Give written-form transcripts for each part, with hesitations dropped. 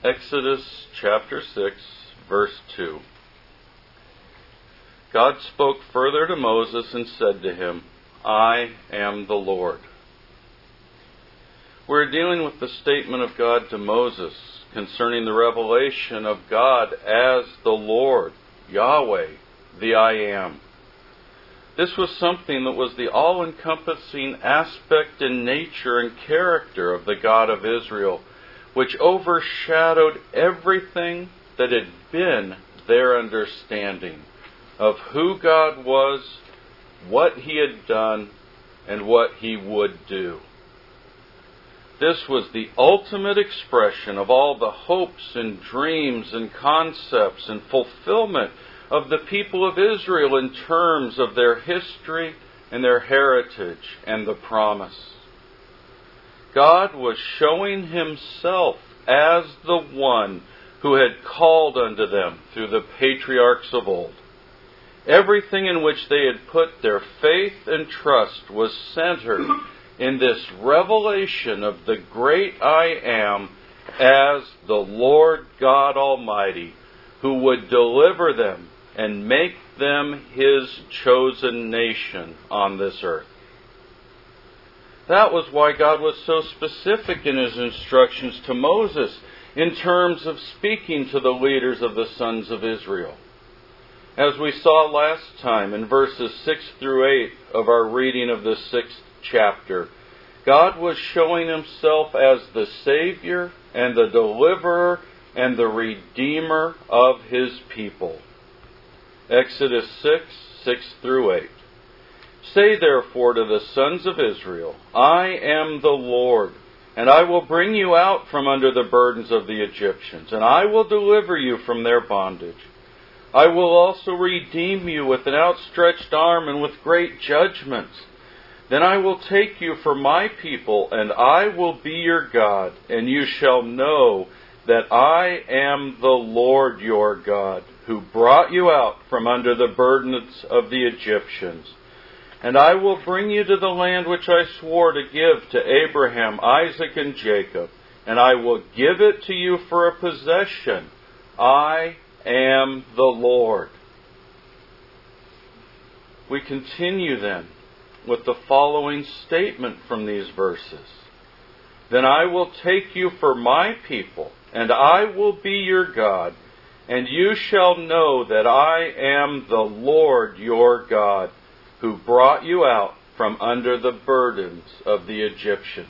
Exodus chapter 6, verse 2. God spoke further to Moses and said to him, I am the Lord. We're dealing with the statement of God to Moses concerning the revelation of God as the Lord, Yahweh, the I Am. This was something that was the all-encompassing aspect and nature and character of the God of Israel, which overshadowed everything that had been their understanding of who God was, what He had done, and what He would do. This was the ultimate expression of all the hopes and dreams and concepts and fulfillment of the people of Israel in terms of their history and their heritage and the promise. God was showing Himself as the one who had called unto them through the patriarchs of old. Everything in which they had put their faith and trust was centered in this revelation of the great I Am as the Lord God Almighty, who would deliver them and make them His chosen nation on this earth. That was why God was so specific in His instructions to Moses in terms of speaking to the leaders of the sons of Israel. As we saw last time in verses 6 through 8 of our reading of the 6th chapter, God was showing Himself as the Savior and the Deliverer and the Redeemer of His people. Exodus 6 through 8. Say therefore to the sons of Israel, I am the Lord, and I will bring you out from under the burdens of the Egyptians, and I will deliver you from their bondage. I will also redeem you with an outstretched arm and with great judgments. Then I will take you for my people, and I will be your God, and you shall know that I am the Lord your God, who brought you out from under the burdens of the Egyptians. And I will bring you to the land which I swore to give to Abraham, Isaac, and Jacob, and I will give it to you for a possession. I am the Lord. We continue then with the following statement from these verses. Then I will take you for my people, and I will be your God, and you shall know that I am the Lord your God, who brought you out from under the burdens of the Egyptians.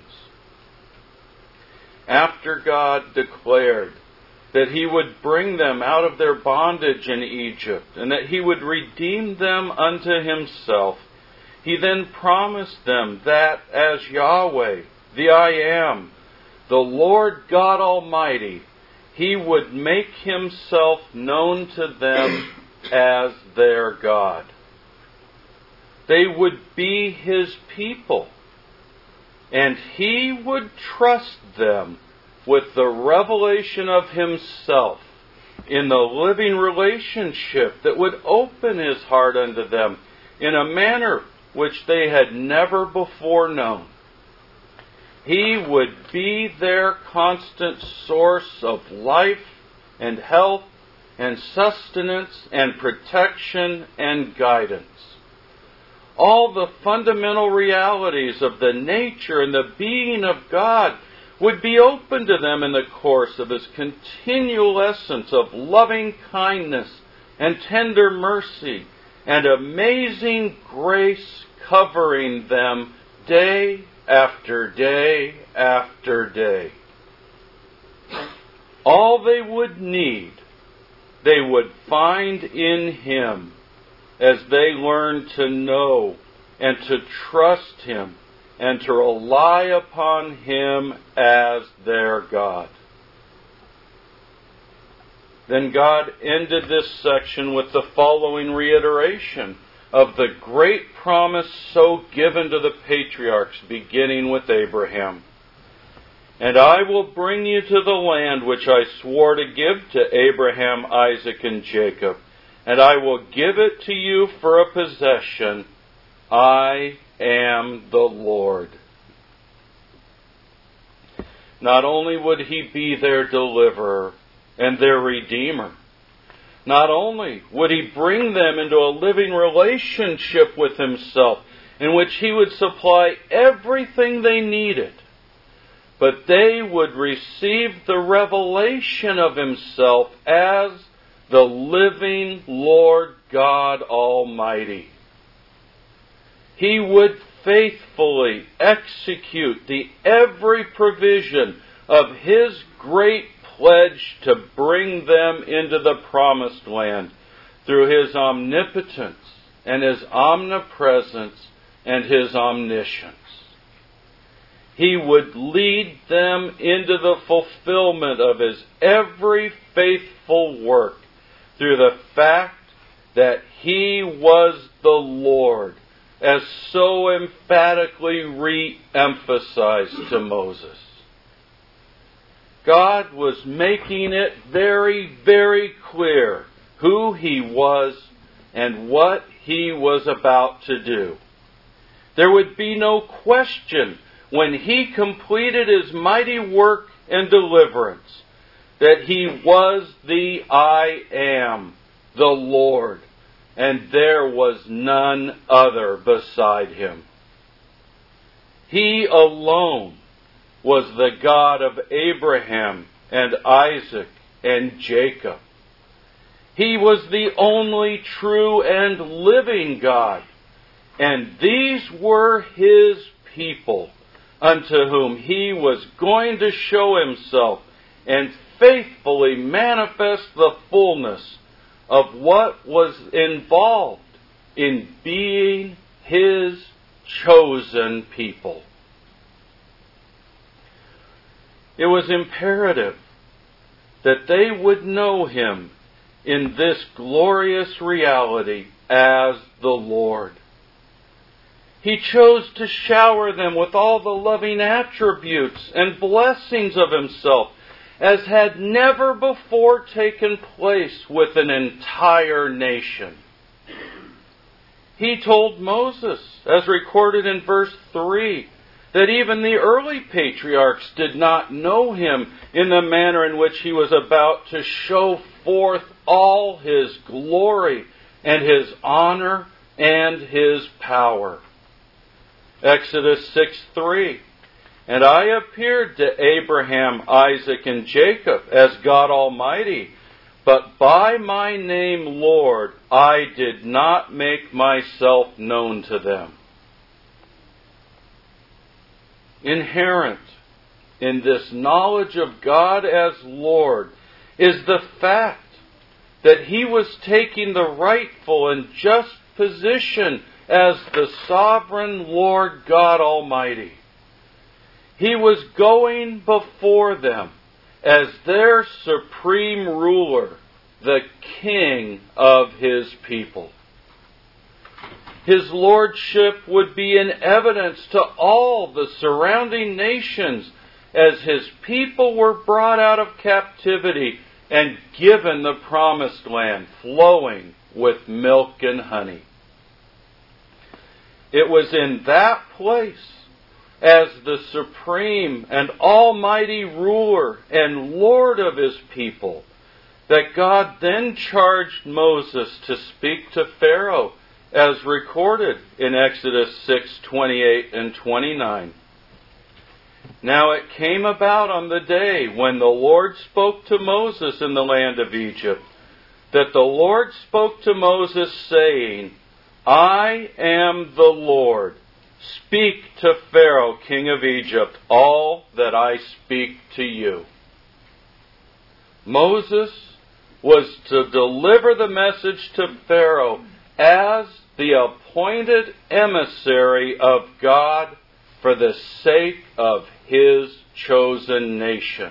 After God declared that He would bring them out of their bondage in Egypt, and that He would redeem them unto Himself, He then promised them that as Yahweh, the I Am, the Lord God Almighty, He would make Himself known to them as their God. They would be His people, and He would trust them with the revelation of Himself in the living relationship that would open His heart unto them in a manner which they had never before known. He would be their constant source of life and health and sustenance and protection and guidance. All the fundamental realities of the nature and the being of God would be open to them in the course of His continual essence of loving kindness and tender mercy and amazing grace covering them day after day after day. All they would need, they would find in Him as they learn to know and to trust Him and to rely upon Him as their God. Then God ended this section with the following reiteration of the great promise so given to the patriarchs, beginning with Abraham. And I will bring you to the land which I swore to give to Abraham, Isaac, and Jacob, and I will give it to you for a possession. I am the Lord. Not only would He be their deliverer and their redeemer, not only would He bring them into a living relationship with Himself in which He would supply everything they needed, but they would receive the revelation of Himself as the living Lord God Almighty. He would faithfully execute the every provision of His great pledge to bring them into the promised land through His omnipotence and His omnipresence and His omniscience. He would lead them into the fulfillment of His every faithful work through the fact that He was the Lord, as so emphatically re-emphasized to Moses. God was making it very, very clear who He was and what He was about to do. There would be no question when He completed His mighty work and deliverance that He was the I Am, the Lord, and there was none other beside Him. He alone was the God of Abraham and Isaac and Jacob. He was the only true and living God, and these were His people, unto whom He was going to show Himself and faithfully manifest the fullness of what was involved in being His chosen people. It was imperative that they would know Him in this glorious reality as the Lord. He chose to shower them with all the loving attributes and blessings of Himself as had never before taken place with an entire nation. He told Moses, as recorded in verse 3, that even the early patriarchs did not know Him in the manner in which He was about to show forth all His glory and His honor and His power. Exodus 6:3, and I appeared to Abraham, Isaac, and Jacob as God Almighty, but by my name, Lord, I did not make myself known to them. Inherent in this knowledge of God as Lord is the fact that He was taking the rightful and just position as the sovereign Lord God Almighty. He was going before them as their supreme ruler, the King of His people. His lordship would be in evidence to all the surrounding nations as His people were brought out of captivity and given the promised land flowing with milk and honey. It was in that place, as the supreme and almighty ruler and Lord of His people, that God then charged Moses to speak to Pharaoh, as recorded in Exodus 6:28 and 29. Now it came about on the day when the Lord spoke to Moses in the land of Egypt, that the Lord spoke to Moses, saying, I am the Lord. Speak to Pharaoh, king of Egypt, all that I speak to you. Moses was to deliver the message to Pharaoh as the appointed emissary of God for the sake of His chosen nation.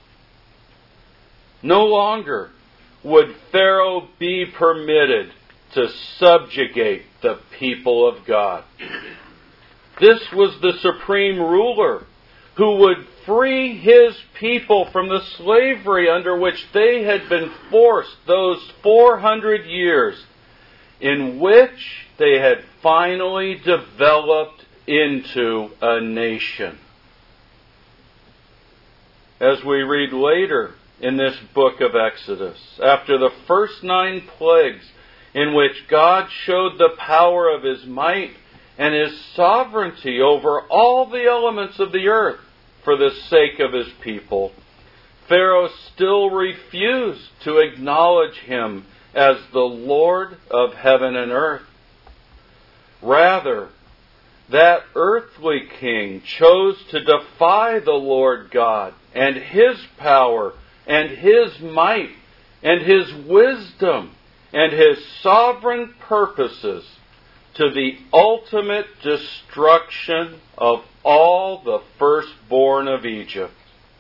No longer would Pharaoh be permitted to subjugate the people of God. This was the supreme ruler who would free His people from the slavery under which they had been forced those 400 years, in which they had finally developed into a nation. as we read later in this book of Exodus, after the first 9 plagues in which God showed the power of His might and His sovereignty over all the elements of the earth for the sake of His people, Pharaoh still refused to acknowledge Him as the Lord of heaven and earth. Rather, that earthly king chose to defy the Lord God and His power and His might and His wisdom and His sovereign purposes to the ultimate destruction of all the firstborn of Egypt.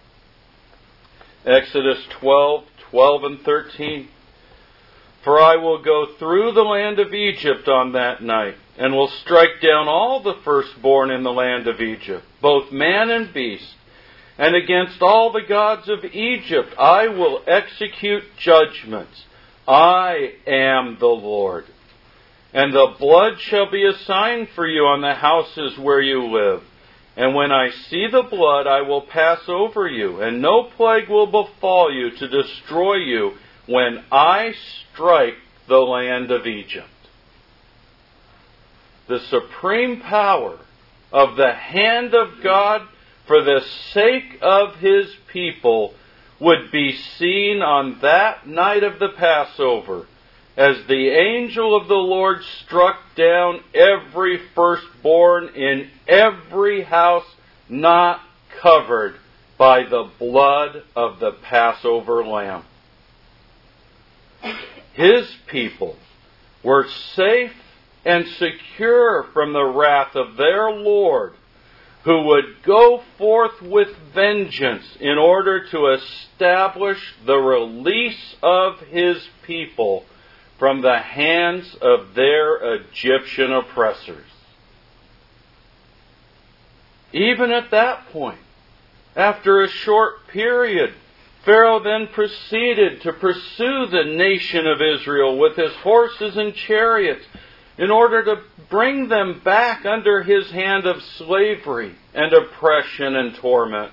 Exodus 12:12 and 13. For I will go through the land of Egypt on that night, and will strike down all the firstborn in the land of Egypt, both man and beast. And against all the gods of Egypt I will execute judgments. I am the Lord. And the blood shall be a sign for you on the houses where you live. And when I see the blood, I will pass over you, and no plague will befall you to destroy you when I strike the land of Egypt. The supreme power of the hand of God for the sake of His people would be seen on that night of the Passover, as the angel of the Lord struck down every firstborn in every house not covered by the blood of the Passover lamb. His people were safe and secure from the wrath of their Lord, who would go forth with vengeance in order to establish the release of His people from the hands of their Egyptian oppressors. Even at that point, after a short period, Pharaoh then proceeded to pursue the nation of Israel with his horses and chariots in order to bring them back under his hand of slavery and oppression and torment.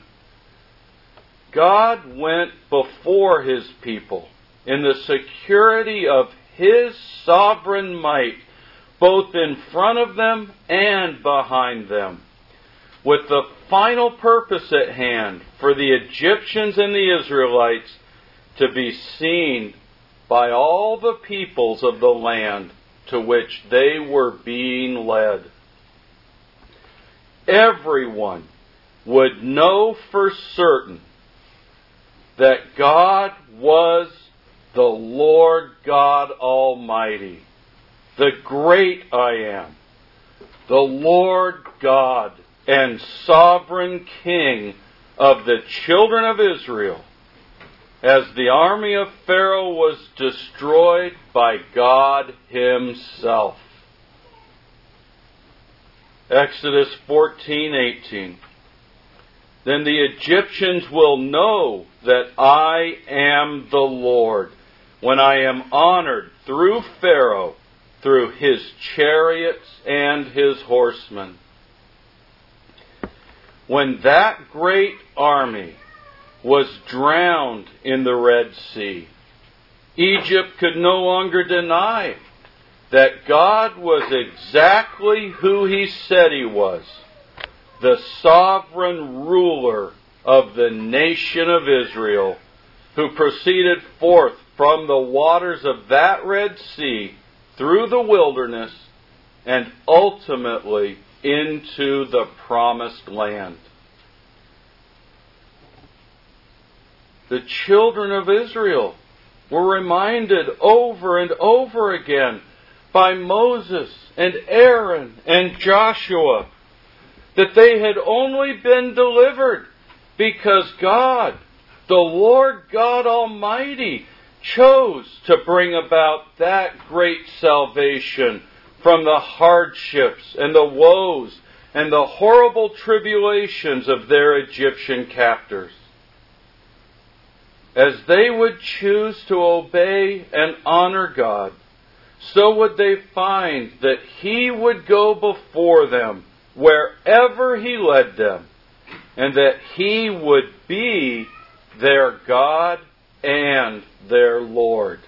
God went before His people in the security of His sovereign might, both in front of them and behind them, with the final purpose at hand for the Egyptians and the Israelites to be seen by all the peoples of the land to which they were being led. Everyone would know for certain that God was the Lord God Almighty, the great I am, the Lord God and sovereign King of the children of Israel, as the army of Pharaoh was destroyed by God Himself. Exodus 14:18. Then the Egyptians will know that I am the Lord, when I am honored through Pharaoh, through his chariots and his horsemen. When that great army was drowned in the Red Sea, Egypt could no longer deny that God was exactly who He said He was, the sovereign ruler of the nation of Israel, who proceeded forth from the waters of that Red Sea through the wilderness and ultimately into the promised land. The children of Israel were reminded over and over again by Moses and Aaron and Joshua that they had only been delivered because God, the Lord God Almighty, chose to bring about that great salvation from the hardships and the woes and the horrible tribulations of their Egyptian captors. As they would choose to obey and honor God, so would they find that He would go before them wherever He led them, and that He would be their God and their Lord.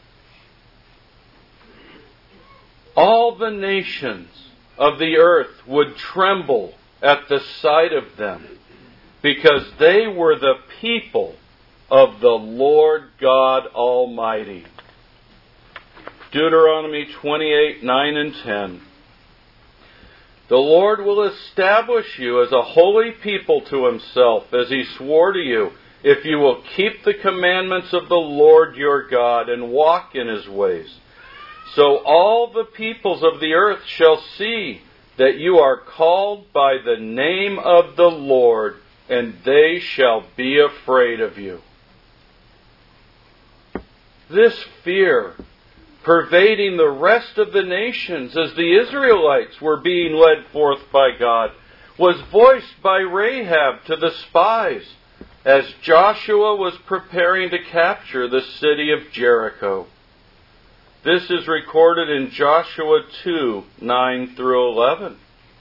All the nations of the earth would tremble at the sight of them, because they were the people of the Lord God Almighty. Deuteronomy 28, 9 and 10. The Lord will establish you as a holy people to Himself, as He swore to you, if you will keep the commandments of the Lord your God and walk in His ways. So all the peoples of the earth shall see that you are called by the name of the Lord, and they shall be afraid of you. This fear, pervading the rest of the nations as the Israelites were being led forth by God, was voiced by Rahab to the spies as Joshua was preparing to capture the city of Jericho. This is recorded in Joshua 2, 9 through 11.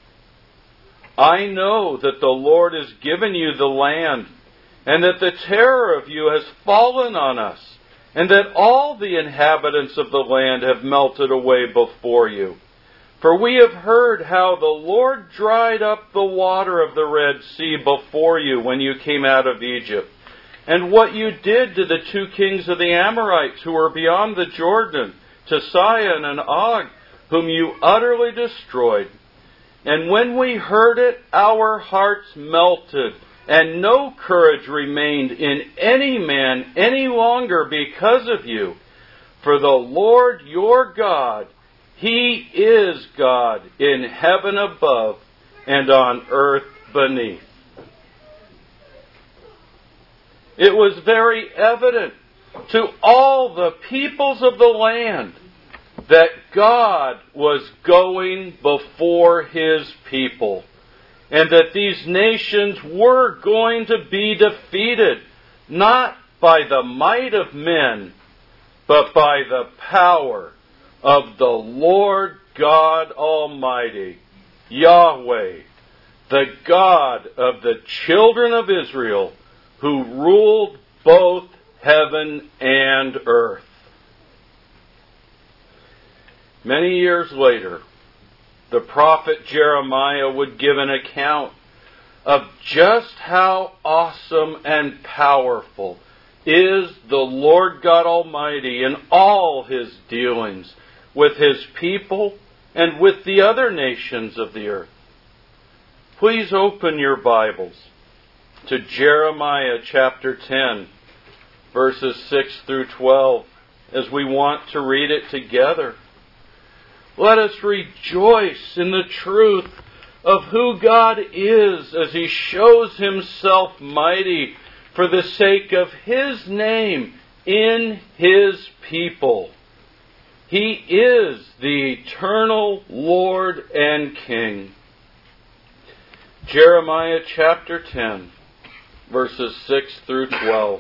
I know that the Lord has given you the land, and that the terror of you has fallen on us, and that all the inhabitants of the land have melted away before you. For we have heard how the Lord dried up the water of the Red Sea before you when you came out of Egypt, and what you did to the two kings of the Amorites who were beyond the Jordan, to Sihon and Og, whom you utterly destroyed. And when we heard it, our hearts melted, and no courage remained in any man any longer because of you. For the Lord your God, He is God in heaven above and on earth beneath. It was very evident to all the peoples of the land that God was going before His people, and that these nations were going to be defeated, not by the might of men, but by the power of the Lord God Almighty, Yahweh, the God of the children of Israel, who ruled both heaven and earth. Many years later, the prophet Jeremiah would give an account of just how awesome and powerful is the Lord God Almighty in all His dealings with His people and with the other nations of the earth. Please open your Bibles to Jeremiah chapter 10, verses 6 through 12, as we want to read it together. Let us rejoice in the truth of who God is as He shows Himself mighty for the sake of His name in His people. He is the eternal Lord and King. Jeremiah chapter 10, verses 6 through 12.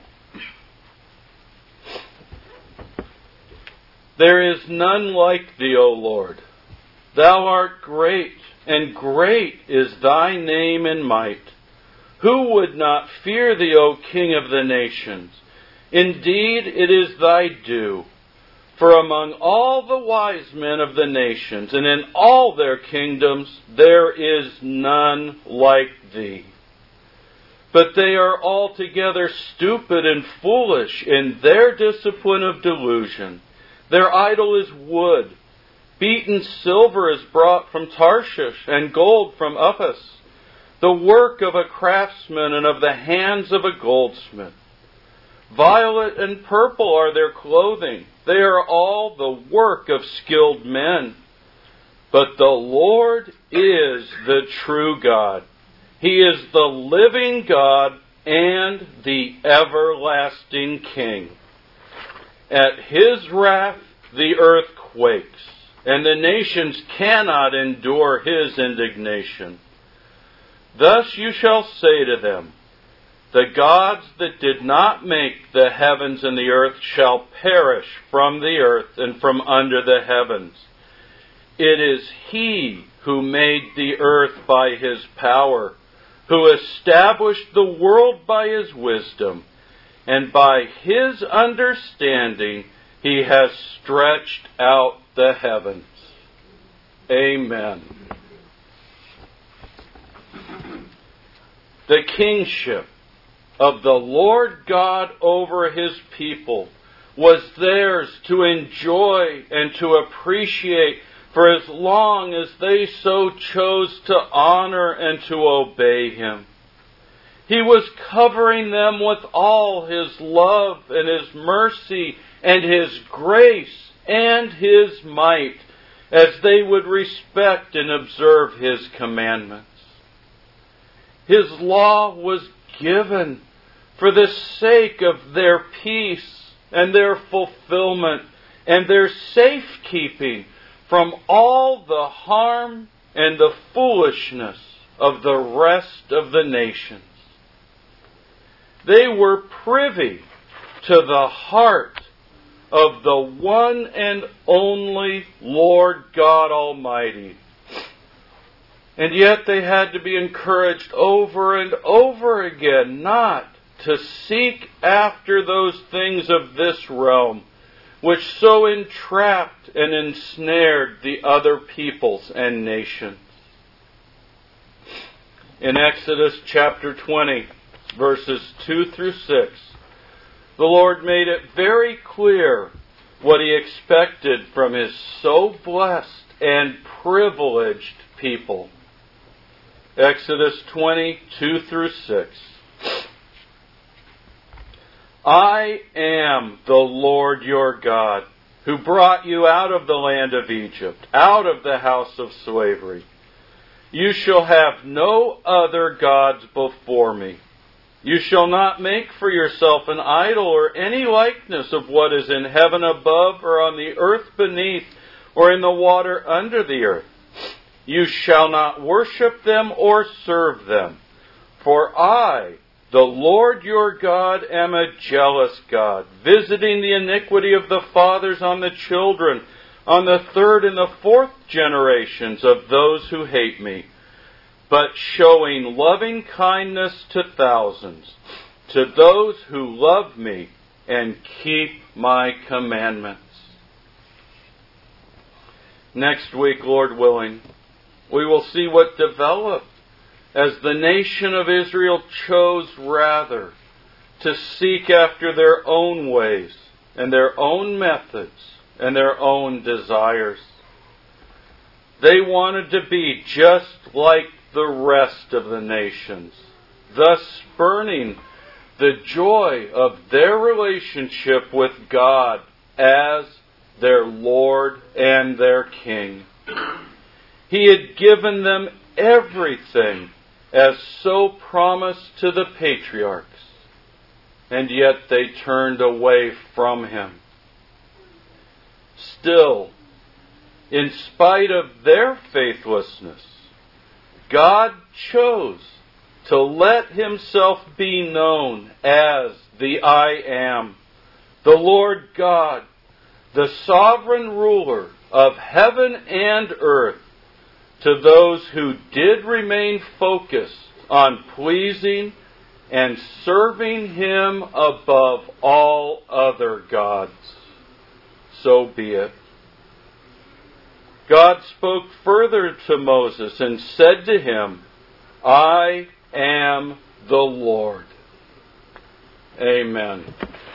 There is none like Thee, O Lord. Thou art great, and great is Thy name in might. Who would not fear Thee, O King of the nations? Indeed, it is Thy due. For among all the wise men of the nations, and in all their kingdoms, there is none like Thee. But they are altogether stupid and foolish in their discipline of delusion. Their idol is wood. Beaten silver is brought from Tarshish, and gold from Uphaz, the work of a craftsman and of the hands of a goldsmith. Violet and purple are their clothing. They are all the work of skilled men. But the Lord is the true God. He is the living God and the everlasting King. At His wrath the earth quakes, and the nations cannot endure His indignation. Thus you shall say to them, the gods that did not make the heavens and the earth shall perish from the earth and from under the heavens. It is He who made the earth by His power, who established the world by His wisdom, and by His understanding He has stretched out the heavens. Amen. The kingship of the Lord God over His people was theirs to enjoy and to appreciate for as long as they so chose to honor and to obey Him. He was covering them with all His love and His mercy and His grace and His might as they would respect and observe His commandments. His law was given for the sake of their peace and their fulfillment and their safekeeping from all the harm and the foolishness of the rest of the nations. They were privy to the heart of the one and only Lord God Almighty. And yet they had to be encouraged over and over again not to seek after those things of this realm, which so entrapped and ensnared the other peoples and nations. In Exodus chapter 20, verses 2 through 6, the Lord made it very clear what He expected from His so blessed and privileged people. Exodus 20, 2 through 6. I am the Lord your God, who brought you out of the land of Egypt, out of the house of slavery. You shall have no other gods before me. You shall not make for yourself an idol or any likeness of what is in heaven above or on the earth beneath or in the water under the earth. You shall not worship them or serve them. For I, the Lord your God, am a jealous God, visiting the iniquity of the fathers on the children, on the third and the fourth generations of those who hate me, but showing loving kindness to thousands, to those who love me and keep my commandments. Next week, Lord willing, we will see what developed as the nation of Israel chose rather to seek after their own ways and their own methods and their own desires. They wanted to be just like the rest of the nations, thus spurning the joy of their relationship with God as their Lord and their King. He had given them everything as so promised to the patriarchs, and yet they turned away from Him. Still, in spite of their faithlessness, God chose to let Himself be known as the I Am, the Lord God, the sovereign ruler of heaven and earth, to those who did remain focused on pleasing and serving Him above all other gods. So be it. God spoke further to Moses and said to him, I am the Lord. Amen.